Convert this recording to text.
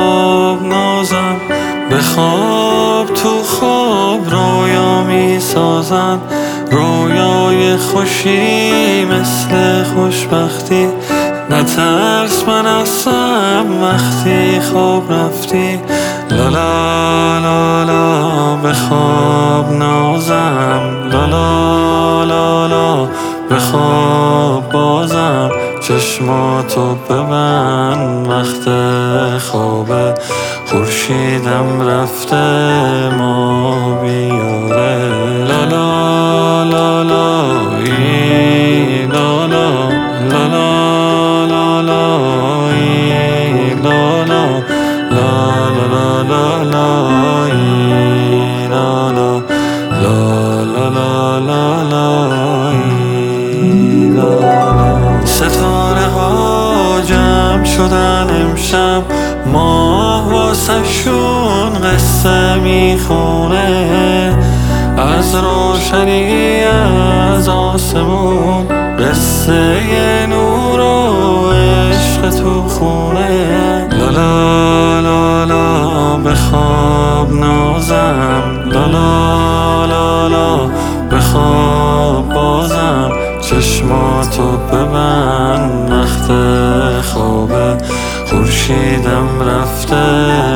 بخواب نازم، بخواب تو خواب رویا می سازن، رویای خوشی مثل خوشبختی. نترس من هستم وقتی خواب رفتی. لالا لالا بخواب نازم، لالا لالا بخواب بازم. چشماتو ببند وقت خوابه، خورشیدم رفته ما بیاره. لالا لالا ای لالا، لالا لالا ای لالا، لالا لالا ای لالا، لالا لالا ای لالا. ستاره ها جمع شدن امشب، ماه واسه شون قصه میخونه. از روشنی از آسمون قصه نور و عشق تو خونه. لالا لالا بخواب نازم، لالا لالا بخواب بازم. چشماتو ببند وقت خوابه، خورشیدم رفته